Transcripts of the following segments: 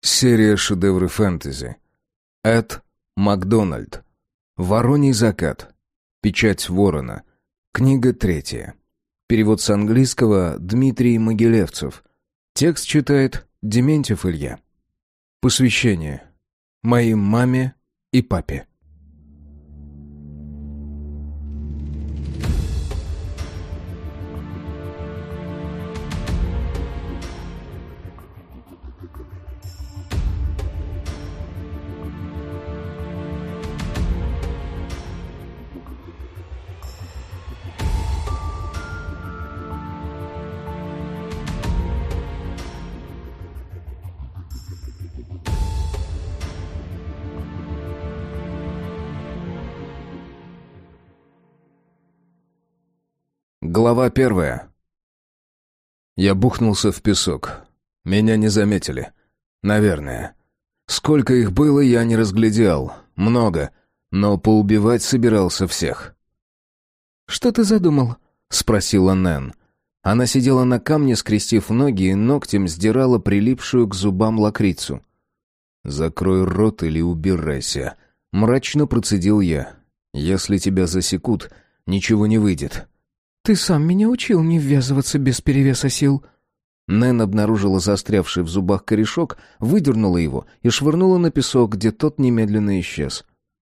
Серия шедевры фэнтези. Эд Макдональд. Вороний закат. Печать ворона. Книга 3. Перевод с английского Дмитрий Могилевцев. Текст читает Дементьев Илья. Посвящение. Моей маме и папе. Глава 1. Я бухнулся в песок. Меня не заметили. Наверное. Сколько их было, я не разглядел. Много. Но поубивать собирался всех. «Что ты задумал?» — спросила Нэн. Она сидела на камне, скрестив ноги, и ногтем сдирала прилипшую к зубам лакрицу. «Закрой рот или убирайся», — мрачно процедил я. «Если тебя засекут, ничего не выйдет». «Ты сам меня учил не ввязываться без перевеса сил». Нэн обнаружила застрявший в зубах корешок, выдернула его и швырнула на песок, где тот немедленно исчез.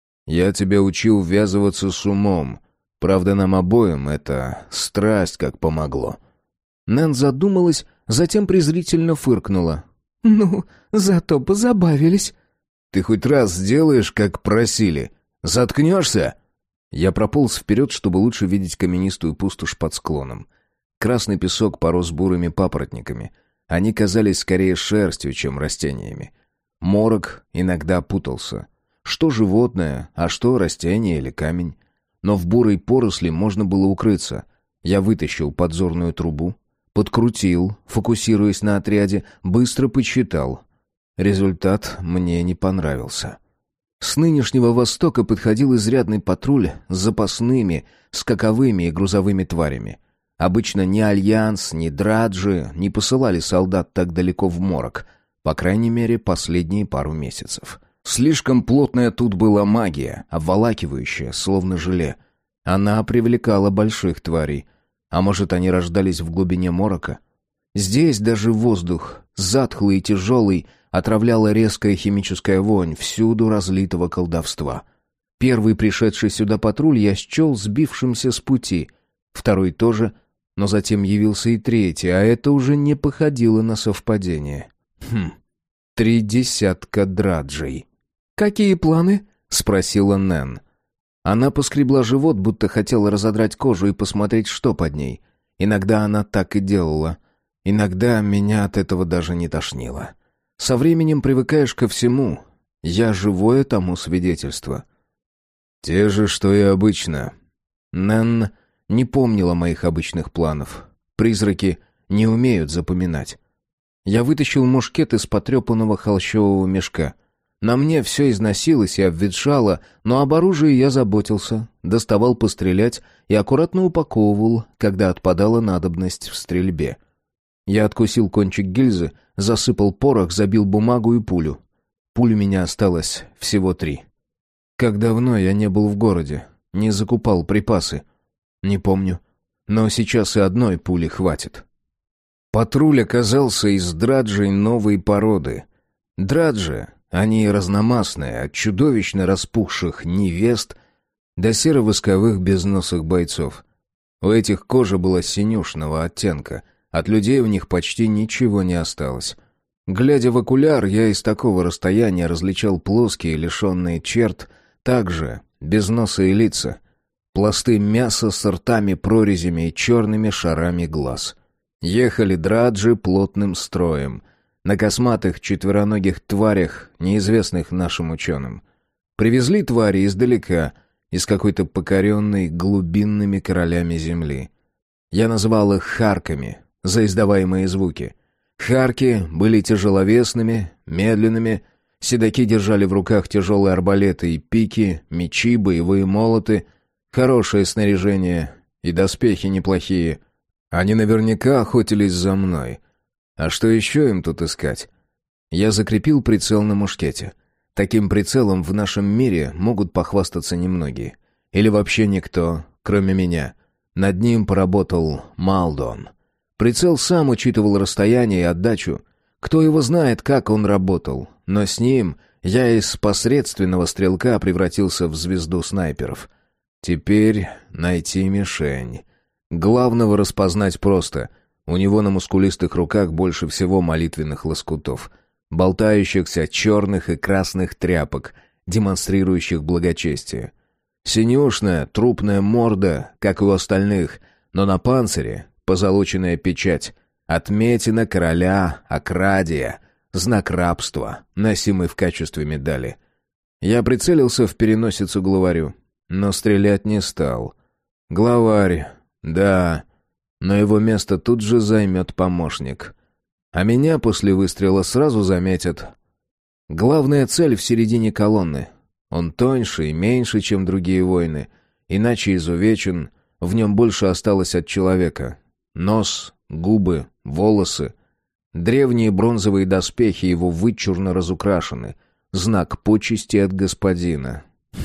«Я тебя учил ввязываться с умом. Правда, нам обоим это страсть как помогло». Нэн задумалась, затем презрительно фыркнула. «Ну, зато позабавились». «Ты хоть раз сделаешь, как просили? Заткнешься?» Я прополз вперед, чтобы лучше видеть каменистую пустошь под склоном. Красный песок порос бурыми папоротниками. Они казались скорее шерстью, чем растениями. Морок иногда путался. Что животное, а что растение или камень. Но в бурой поросли можно было укрыться. Я вытащил подзорную трубу, подкрутил, фокусируясь на отряде, быстро подсчитал. Результат мне не понравился. С нынешнего востока подходил изрядный патруль с запасными, скаковыми и грузовыми тварями. Обычно ни Альянс, ни Драджи не посылали солдат так далеко в морок, по крайней мере, последние пару месяцев. Слишком плотная тут была магия, обволакивающая, словно желе. Она привлекала больших тварей. А может, они рождались в глубине морока? Здесь даже воздух, затхлый и тяжелый, отравляла резкая химическая вонь всюду разлитого колдовства. Первый пришедший сюда патруль я счел сбившимся с пути, второй тоже, но затем явился и третий, а это уже не походило на совпадение. 30 драджей. «Какие планы?» — спросила Нэн. Она поскребла живот, будто хотела разодрать кожу и посмотреть, что под ней. Иногда она так и делала. Иногда меня от этого даже не тошнило. Со временем привыкаешь ко всему. Я живое тому свидетельство. Те же, что и обычно. Нэн не помнила моих обычных планов. Призраки не умеют запоминать. Я вытащил мушкет из потрепанного холщового мешка. На мне все износилось и обветшало, но об оружии я заботился, доставал пострелять и аккуратно упаковывал, когда отпадала надобность в стрельбе. Я откусил кончик гильзы, засыпал порох, забил бумагу и пулю. Пуль у меня осталось всего 3. Как давно я не был в городе, не закупал припасы. Не помню, но сейчас и одной пули хватит. Патруль оказался из драджей новой породы. Драджи, они разномастные, от чудовищно распухших невест до серо-восковых безносых бойцов. У этих кожа была синюшного оттенка, от людей у них почти ничего не осталось. Глядя в окуляр, я из такого расстояния различал плоские, лишенные черт, также безносые лица, пласты мяса с ртами-прорезями и черными шарами глаз. Ехали драджи плотным строем, на косматых четвероногих тварях, неизвестных нашим ученым. Привезли твари издалека, из какой-то покоренной глубинными королями земли. Я назвал их харками за издаваемые звуки. Харки были тяжеловесными, медленными, седаки держали в руках тяжелые арбалеты и пики, мечи, боевые молоты, хорошее снаряжение и доспехи неплохие. Они наверняка охотились за мной. А что еще им тут искать? Я закрепил прицел на мушкете. Таким прицелом в нашем мире могут похвастаться немногие. Или вообще никто, кроме меня. Над ним поработал Малдон. Прицел сам учитывал расстояние и отдачу. Кто его знает, как он работал. Но с ним я из посредственного стрелка превратился в звезду снайперов. Теперь найти мишень. Главного распознать просто. У него на мускулистых руках больше всего молитвенных лоскутов, болтающихся черных и красных тряпок, демонстрирующих благочестие. Синюшная, трупная морда, как и у остальных, но на панцире позолоченная печать, отметина короля Акрадия, знак рабства, носимый в качестве медали. Я прицелился в переносицу главарю, но стрелять не стал. Главарь, да, но его место тут же займет помощник. А меня после выстрела сразу заметят. Главная цель в середине колонны. Он тоньше и меньше, чем другие воины, иначе изувечен, в нем больше осталось от человека. Нос, губы, волосы. Древние бронзовые доспехи его вычурно разукрашены. Знак почести от господина.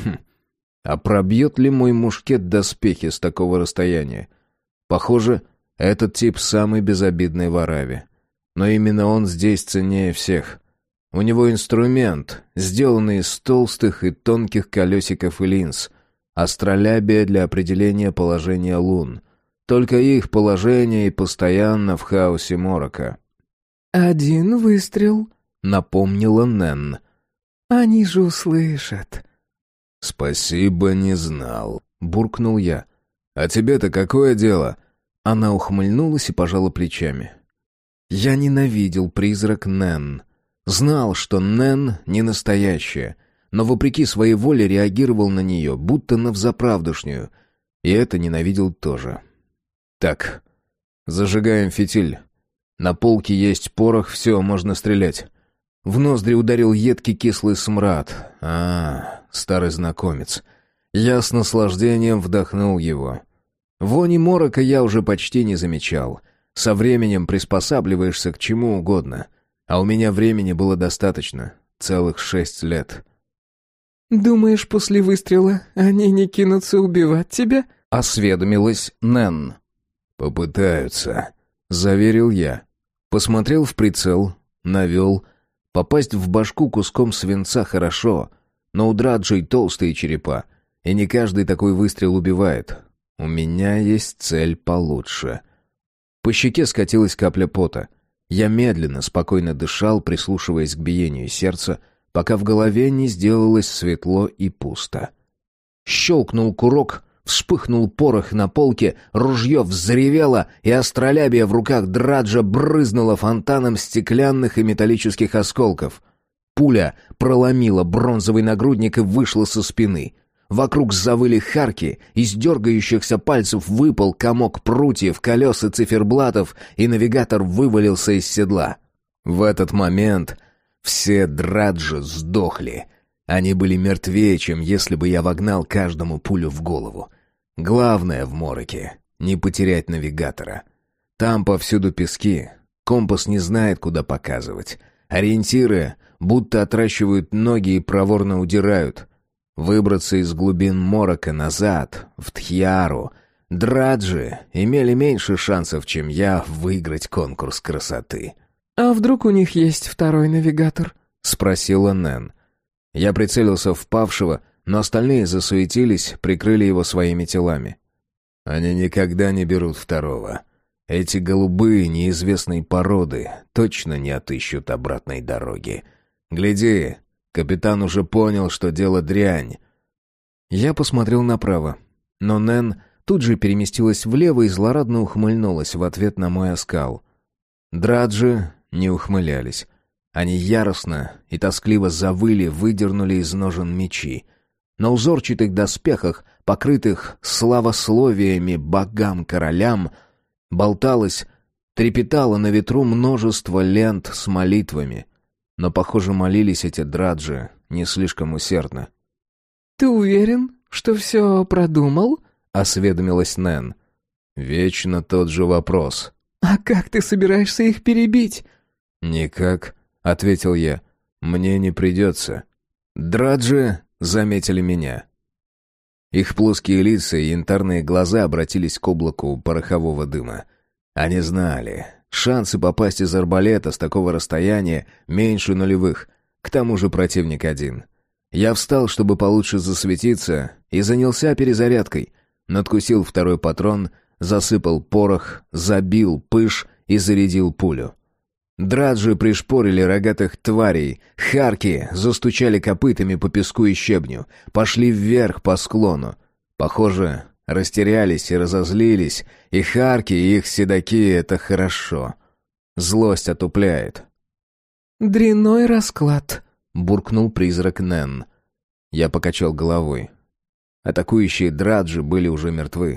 А пробьет ли мой мушкет доспехи с такого расстояния? Похоже, этот тип самый безобидный в Араве. Но именно он здесь ценнее всех. У него инструмент, сделанный из толстых и тонких колесиков и линз. Астролябия для определения положения лун. Только их положение и постоянно в хаосе морока. «Один выстрел», — напомнила Нэн. «Они же услышат». «Спасибо, не знал», — буркнул я. «А тебе-то какое дело?» Она ухмыльнулась и пожала плечами. Я ненавидел призрак Нэн. Знал, что Нэн не настоящая, но вопреки своей воле реагировал на нее, будто на взаправдышнюю. И это ненавидел тоже. «Так, зажигаем фитиль. На полке есть порох, все, можно стрелять». В ноздри ударил едкий кислый смрад. Старый знакомец. Я с наслаждением вдохнул его. Вони морока я уже почти не замечал. Со временем приспосабливаешься к чему угодно. А у меня времени было достаточно. Целых 6 лет. «Думаешь, после выстрела они не кинутся убивать тебя?» — осведомилась Нэн. «Попытаются», — заверил я. Посмотрел в прицел, навел. Попасть в башку куском свинца хорошо, но у Драджей толстые черепа, и не каждый такой выстрел убивает. У меня есть цель получше. По щеке скатилась капля пота. Я медленно, спокойно дышал, прислушиваясь к биению сердца, пока в голове не сделалось светло и пусто. Щелкнул курок, вспыхнул порох на полке, ружье взревело, и астролябия в руках Драджа брызнула фонтаном стеклянных и металлических осколков. Пуля проломила бронзовый нагрудник и вышла со спины. Вокруг завыли харки, из дергающихся пальцев выпал комок прутьев, колес и циферблатов, и навигатор вывалился из седла. В этот момент все Драджи сдохли. Они были мертвее, чем если бы я вогнал каждому пулю в голову. Главное в мороке — не потерять навигатора. Там повсюду пески, компас не знает, куда показывать. Ориентиры будто отращивают ноги и проворно удирают. Выбраться из глубин морока назад, в Тхьяру, Драджи имели меньше шансов, чем я, выиграть конкурс красоты. «А вдруг у них есть второй навигатор?» — спросила Нэн. Я прицелился в павшего, но остальные засуетились, прикрыли его своими телами. Они никогда не берут второго. Эти голубые неизвестной породы точно не отыщут обратной дороги. Гляди, капитан уже понял, что дело дрянь. Я посмотрел направо, но Нэн тут же переместилась влево и злорадно ухмыльнулась в ответ на мой оскал. Драджи не ухмылялись. Они яростно и тоскливо завыли, выдернули из ножен мечи. На узорчатых доспехах, покрытых славословиями богам-королям, болталось, трепетало на ветру множество лент с молитвами. Но, похоже, молились эти Драджи не слишком усердно. «Ты уверен, что все продумал?» — осведомилась Нэн. «Вечно тот же вопрос». «А как ты собираешься их перебить?» «Никак. ответил я. «Мне не придется». Драджи заметили меня. Их плоские лица и янтарные глаза обратились к облаку порохового дыма. Они знали, шансы попасть из арбалета с такого расстояния меньше нулевых, к тому же противник один. Я встал, чтобы получше засветиться, и занялся перезарядкой. Надкусил второй патрон, засыпал порох, забил пыш и зарядил пулю. Драджи пришпорили рогатых тварей, харки застучали копытами по песку и щебню, пошли вверх по склону. Похоже, растерялись и разозлились, и харки, и их седаки — это хорошо. Злость отупляет. «Дрянной расклад», — буркнул призрак Нэн. Я покачал головой. Атакующие Драджи были уже мертвы.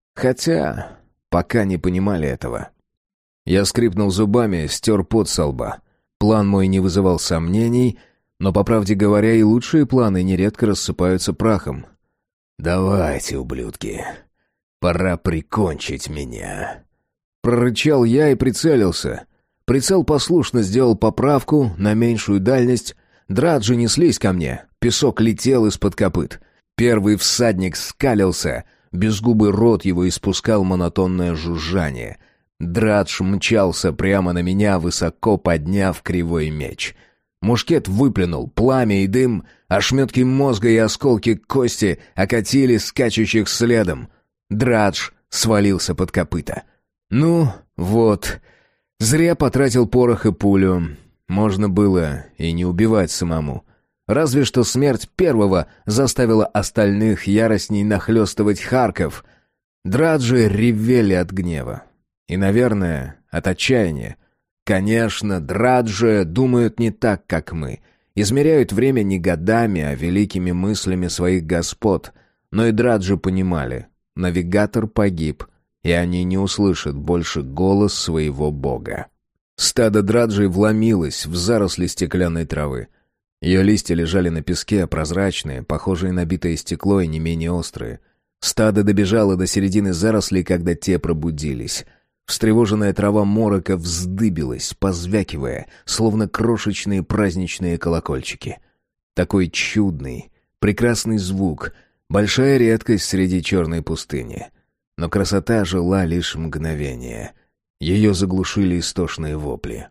Хотя пока не понимали этого. Я скрипнул зубами, стер пот со лба. План мой не вызывал сомнений, но, по правде говоря, и лучшие планы нередко рассыпаются прахом. «Давайте, ублюдки, пора прикончить меня», — прорычал я и прицелился. Прицел послушно сделал поправку на меньшую дальность. Драджи неслись ко мне, песок летел из-под копыт. Первый всадник скалился, безгубый рот его испускал монотонное жужжание. Драдж мчался прямо на меня, высоко подняв кривой меч. Мушкет выплюнул пламя и дым, ошметки мозга и осколки кости окатили скачущих следом. Драдж свалился под копыта. Ну, вот, зря потратил порох и пулю. Можно было и не убивать самому. Разве что смерть первого заставила остальных яростней нахлёстывать харков. Драджи ревели от гнева. И, наверное, от отчаяния. Конечно, Драджи думают не так, как мы. Измеряют время не годами, а великими мыслями своих господ. Но и Драджи понимали. Навигатор погиб, и они не услышат больше голос своего бога. Стадо Драджей вломилось в заросли стеклянной травы. Ее листья лежали на песке, прозрачные, похожие на битое стекло и не менее острые. Стадо добежало до середины зарослей, когда те пробудились. Встревоженная трава морока вздыбилась, позвякивая, словно крошечные праздничные колокольчики. Такой чудный, прекрасный звук, большая редкость среди черной пустыни. Но красота жила лишь мгновение. Ее заглушили истошные вопли.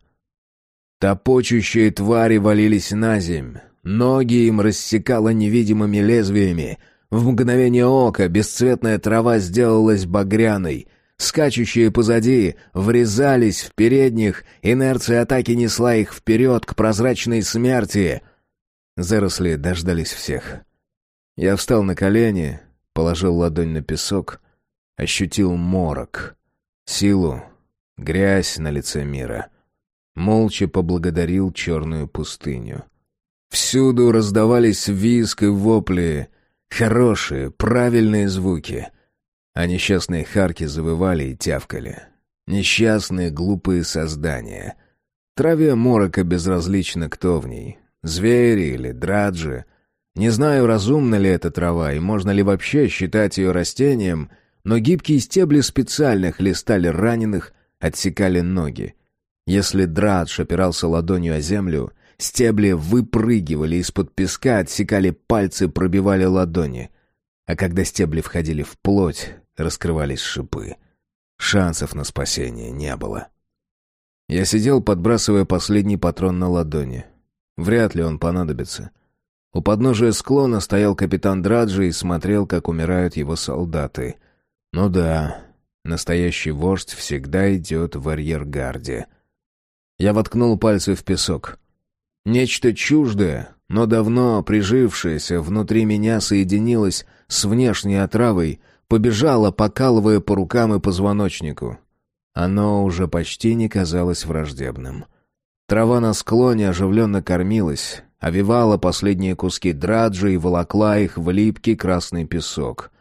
Топочущие твари валились на земь, ноги им рассекало невидимыми лезвиями. В мгновение ока бесцветная трава сделалась багряной. Скачущие позади врезались в передних, инерция атаки несла их вперед к прозрачной смерти. Заросли дождались всех. Я встал на колени, положил ладонь на песок, ощутил морок, силу, грязь на лице мира. Молча поблагодарил черную пустыню. Всюду раздавались визг и вопли, хорошие, правильные звуки. А несчастные харки завывали и тявкали. Несчастные, глупые создания. Траве морока безразлично, кто в ней. Звери или драджи. Не знаю, разумна ли эта трава, и можно ли вообще считать ее растением, но гибкие стебли специально хлестали раненых, отсекали ноги. Если драдж опирался ладонью о землю, стебли выпрыгивали из-под песка, отсекали пальцы, пробивали ладони. А когда стебли входили в плоть, раскрывались шипы. Шансов на спасение не было. Я сидел, подбрасывая последний патрон на ладони. Вряд ли он понадобится. У подножия склона стоял капитан Драджи и смотрел, как умирают его солдаты. Ну да, настоящий вождь всегда идет в арьергарде. Я воткнул пальцы в песок. Нечто чуждое, но давно прижившееся внутри меня соединилось с внешней отравой, побежало, покалывая по рукам и позвоночнику. Оно уже почти не казалось враждебным. Трава на склоне оживленно кормилась, овивала последние куски драджи и волокла их в липкий красный песок.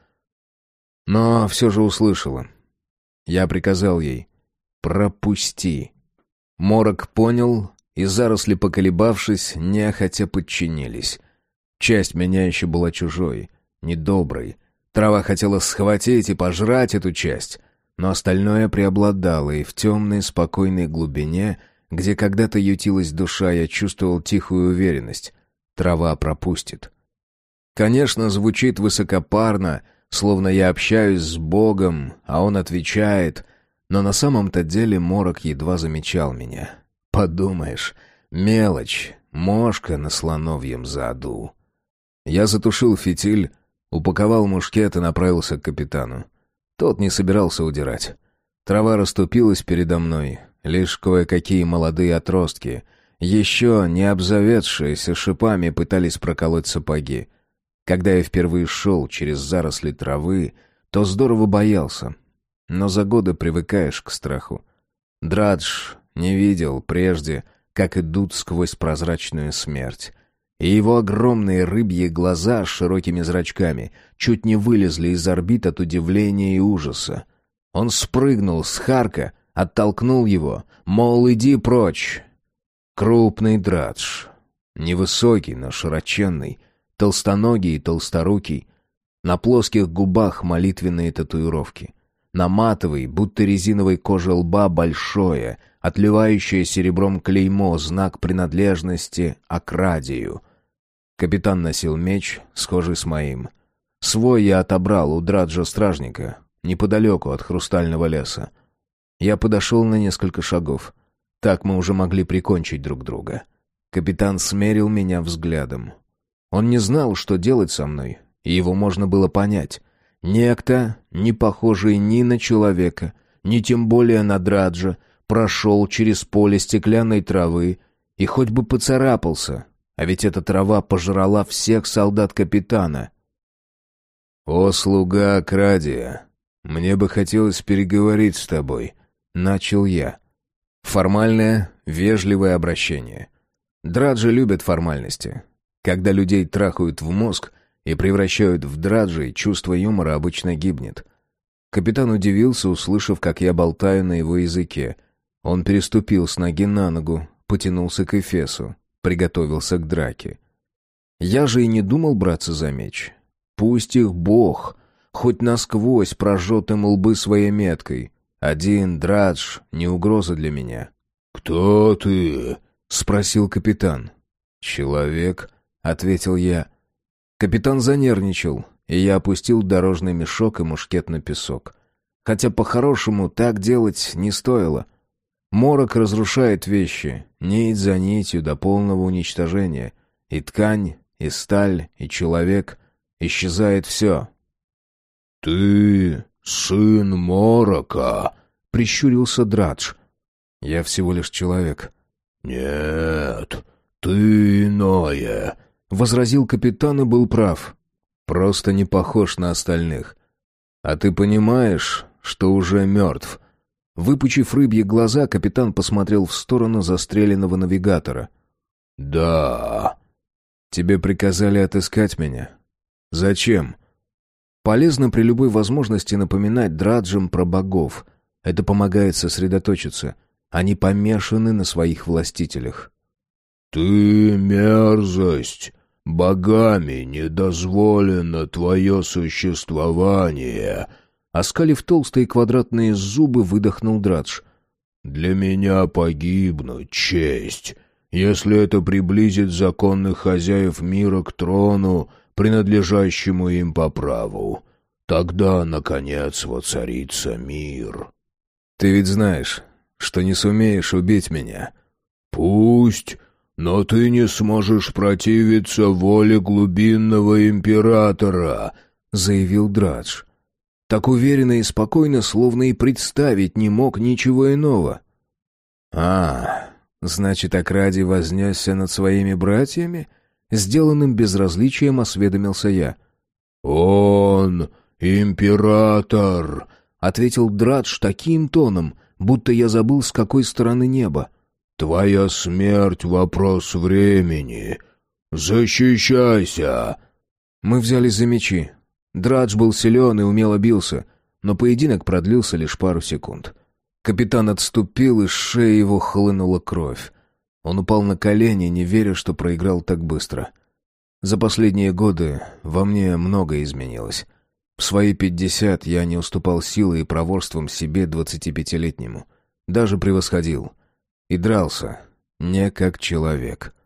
Но все же услышала. Я приказал ей: «Пропусти». Морок понял, и заросли, поколебавшись, нехотя подчинились. Часть меня еще была чужой, недоброй. Трава хотела схватить и пожрать эту часть, но остальное преобладало, и в темной, спокойной глубине Где когда-то ютилась душа, я чувствовал тихую уверенность. Трава пропустит. Конечно, звучит высокопарно, словно я общаюсь с Богом, а он отвечает, но на самом-то деле Морок едва замечал меня. Подумаешь, мелочь, мошка на слоновьем заду. Я затушил фитиль, упаковал мушкет и направился к капитану. Тот не собирался удирать. Трава расступилась передо мной, лишь кое-какие молодые отростки, еще не обзаведшиеся шипами, пытались проколоть сапоги. Когда я впервые шел через заросли травы, то здорово боялся. Но за годы привыкаешь к страху. Драдж не видел прежде, как идут сквозь прозрачную смерть. И его огромные рыбьи глаза с широкими зрачками чуть не вылезли из орбит от удивления и ужаса. Он спрыгнул с Харка, оттолкнул его, мол, иди прочь. Крупный Драдж. Невысокий, но широченный, толстоногий и толсторукий. На плоских губах молитвенные татуировки. На матовой, будто резиновой коже лба большое, отливающее серебром клеймо, знак принадлежности Акрадию. Капитан носил меч, схожий с моим. Свой я отобрал у Драджа-стражника, неподалеку от Хрустального леса. Я подошел на несколько шагов. Так мы уже могли прикончить друг друга. Капитан смерил меня взглядом. Он не знал, что делать со мной, и его можно было понять. Некто, не похожий ни на человека, ни тем более на Драджа, прошел через поле стеклянной травы и хоть бы поцарапался, а ведь эта трава пожрала всех солдат капитана. «О, слуга Акрадия, мне бы хотелось переговорить с тобой», — начал я. Формальное, вежливое обращение. Драджи любят формальности. Когда людей трахают в мозг и превращают в драджей, чувство юмора обычно гибнет. Капитан удивился, услышав, как я болтаю на его языке. Он переступил с ноги на ногу, потянулся к эфесу, приготовился к драке. Я же и не думал браться за меч. Пусть их Бог хоть насквозь прожжет им лбы своей меткой. Один Драдж не угроза для меня. «Кто ты?» — спросил капитан. «Человек», — ответил я. Капитан занервничал, и я опустил дорожный мешок и мушкет на песок. Хотя по-хорошему так делать не стоило. Морок разрушает вещи, нить за нитью до полного уничтожения. И ткань, и сталь, и человек. Исчезает все. «Ты сын Морока?» — прищурился Драдж. «Я всего лишь человек». «Нет, ты иное», — возразил капитан и был прав. «Просто не похож на остальных. А ты понимаешь, что уже мертв?» Выпучив рыбьи глаза, капитан посмотрел в сторону застреленного навигатора. «Да». «Тебе приказали отыскать меня. Зачем?» «Полезно при любой возможности напоминать Драджам про богов. Это помогает сосредоточиться. Они помешаны на своих властителях». «Ты мерзость. Богами не дозволено твое существование». Оскалив толстые квадратные зубы, выдохнул Драдж. «Для меня погибнуть честь, если это приблизит законных хозяев мира к трону, принадлежащему им по праву. Тогда, наконец, воцарится мир». «Ты ведь знаешь, что не сумеешь убить меня». «Пусть, но ты не сможешь противиться воле глубинного императора», — заявил Драдж. Так уверенно и спокойно, словно и представить не мог ничего иного. Значит, Акрадий вознесся над своими братьями?» Сделанным безразличием осведомился я. «Он император», — ответил Драдж таким тоном, будто я забыл, с какой стороны неба. «Твоя смерть — вопрос времени. Защищайся!» Мы взялись за мечи. Драдж был силен и умело бился, но поединок продлился лишь пару секунд. Капитан отступил, и с шеи его хлынула кровь. Он упал на колени, не веря, что проиграл так быстро. За последние годы во мне многое изменилось. В свои 50 я не уступал силой и проворством себе 25-летнему. Даже превосходил. И дрался не как человек.